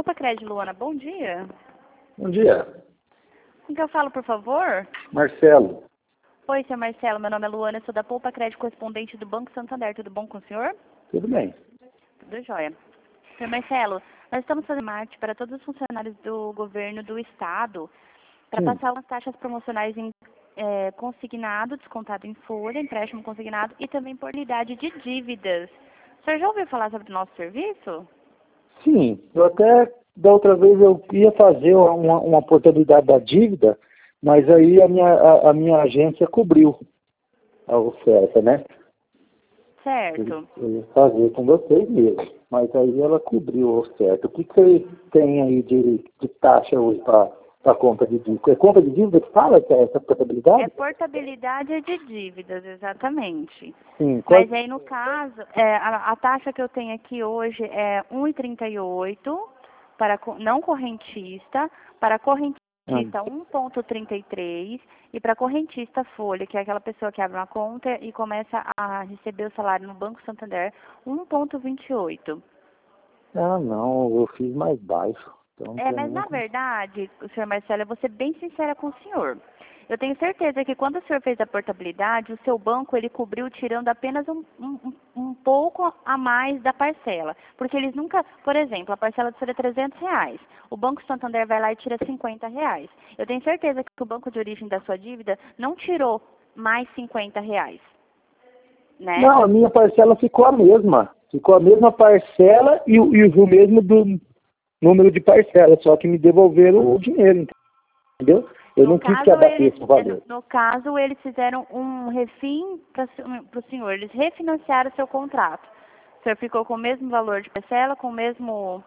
Poupa Crédito, Luana, bom dia. Bom dia. Com quem eu falo, por favor? Marcelo. Oi, senhor Marcelo, meu nome é Luana, eu sou da Poupa Crédito, correspondente do Banco Santander. Tudo bom com o senhor? Tudo bem. Tudo jóia. Senhor Marcelo, nós estamos fazendo marketing para todos os funcionários do governo do estado para passar umas taxas promocionais em consignado, descontado em folha, empréstimo consignado e também por unidade de dívidas. O senhor já ouviu falar sobre o nosso serviço? Sim, eu até da outra vez eu ia fazer uma portabilidade da dívida, mas aí a minha agência cobriu a oferta, né? Certo. Eu ia fazer com vocês mesmo, mas aí ela cobriu a oferta. O que você tem aí de taxa hoje para compra de dívida? É compra de dívida que fala que é essa portabilidade? É portabilidade de dívidas, exatamente. Sim. Mas aí, no caso, a taxa que eu tenho aqui hoje é 1,38 para não correntista, para correntista 1,33 e para correntista folha, que é aquela pessoa que abre uma conta e começa a receber o salário no Banco Santander, 1,28. Ah, não, eu fiz mais baixo. Então, Mas na verdade, o senhor Marcelo, eu vou ser bem sincera com o senhor. Eu tenho certeza que quando o senhor fez a portabilidade, o seu banco ele cobriu tirando apenas um pouco a mais da parcela. Porque eles nunca, por exemplo, a parcela de folha é R$300. O Banco Santander vai lá e tira R$50. Eu tenho certeza que o banco de origem da sua dívida não tirou mais R$50, né? Não, a minha parcela ficou a mesma. Ficou a mesma parcela e o mesmo do número de parcelas, só que me devolveram o dinheiro, entendeu? Eu não quis que abatesse o valor. No caso, eles fizeram um refim para o senhor. Eles refinanciaram o seu contrato. O senhor ficou com o mesmo valor de parcela, com o mesmo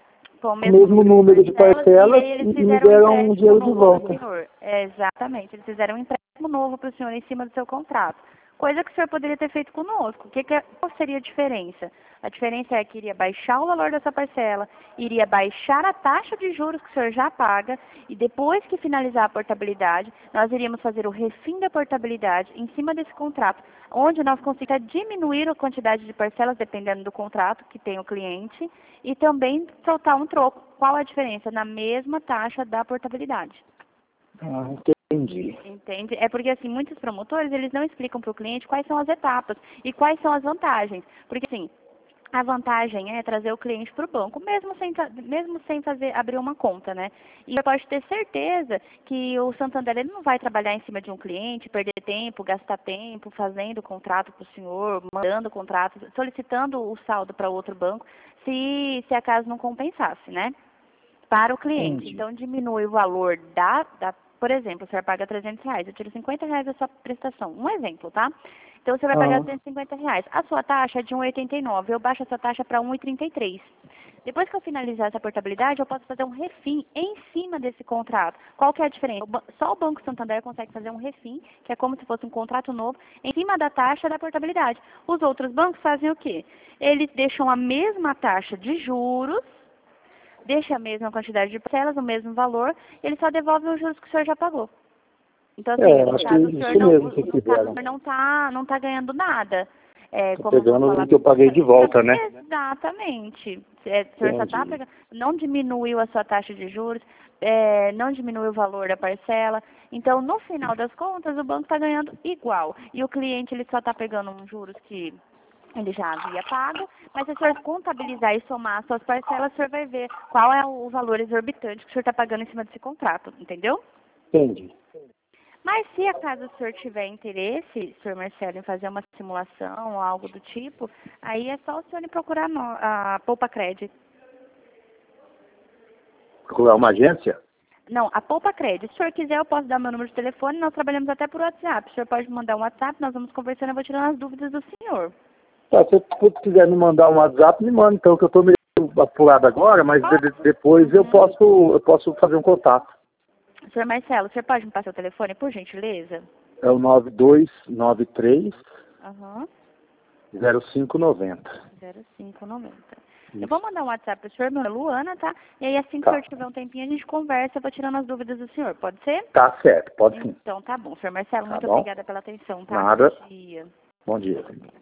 número de parcelas e me deram um dinheiro de volta. Exatamente. Eles fizeram um empréstimo novo para o senhor em cima do seu contrato. Coisa que o senhor poderia ter feito conosco. Qual seria a diferença? A diferença é que iria baixar o valor dessa parcela, iria baixar a taxa de juros que o senhor já paga, e depois que finalizar a portabilidade, nós iríamos fazer o refim da portabilidade em cima desse contrato, onde nós conseguimos diminuir a quantidade de parcelas, dependendo do contrato que tem o cliente, e também soltar um troco. Qual a diferença? Na mesma taxa da portabilidade. Ah, entendi. Entende? É porque, assim, muitos promotores, eles não explicam para o cliente quais são as etapas e quais são as vantagens. Porque, assim, a vantagem é trazer o cliente para o banco, mesmo sem abrir uma conta, né? E você pode ter certeza que o Santander ele não vai trabalhar em cima de um cliente, perder tempo, gastar tempo fazendo contrato para o senhor, mandando contrato, solicitando o saldo para outro banco, se acaso não compensasse, né? Para o cliente. Entendi. Então, diminui o valor por exemplo, o senhor paga R$300, eu tiro R$50 da sua prestação. Um exemplo, tá? Então, você vai pagar R$150. A sua taxa é de 1,89. Eu baixo a sua taxa para 1,33. Depois que eu finalizar essa portabilidade, eu posso fazer um refim em cima desse contrato. Qual que é a diferença? Só o Banco Santander consegue fazer um refim, que é como se fosse um contrato novo, em cima da taxa da portabilidade. Os outros bancos fazem o quê? Eles deixam a mesma taxa de juros, deixa a mesma quantidade de parcelas, o mesmo valor, e ele só devolve os juros que o senhor já pagou. Então, assim, no caso, o senhor não tá ganhando nada. Pegando o que eu paguei de volta, né? Exatamente. O senhor só está pegando, não diminuiu a sua taxa de juros, não diminuiu o valor da parcela. Então, no final das contas, o banco está ganhando igual. E o cliente ele só está pegando uns juros que ele já havia pago, mas se o senhor contabilizar e somar as suas parcelas, o senhor vai ver qual é o valor exorbitante que o senhor está pagando em cima desse contrato, entendeu? Entendi. Mas se acaso o senhor tiver interesse, senhor Marcelo, em fazer uma simulação ou algo do tipo, aí é só o senhor ir procurar a Poupa Crédito. Procurar uma agência? Não, a Poupa Crédito. Se o senhor quiser, eu posso dar meu número de telefone, nós trabalhamos até por WhatsApp. O senhor pode mandar um WhatsApp, nós vamos conversando, eu vou tirando as dúvidas do senhor. Tá, se você quiser me mandar um WhatsApp, me manda, então, que eu estou meio apurado agora, mas depois eu posso fazer um contato. Senhor Marcelo, o senhor pode me passar o telefone, por gentileza? É o 9293 0590. 0590. Isso. Eu vou mandar um WhatsApp para o senhor, meu nome é Luana, tá? E aí, assim que o senhor tiver um tempinho, a gente conversa, eu vou tirando as dúvidas do senhor, pode ser? Tá certo, pode sim. Então, tá bom. Senhor Marcelo, Tá muito bom. obrigada pela atenção, tá? Nada. Bom dia. Bom dia.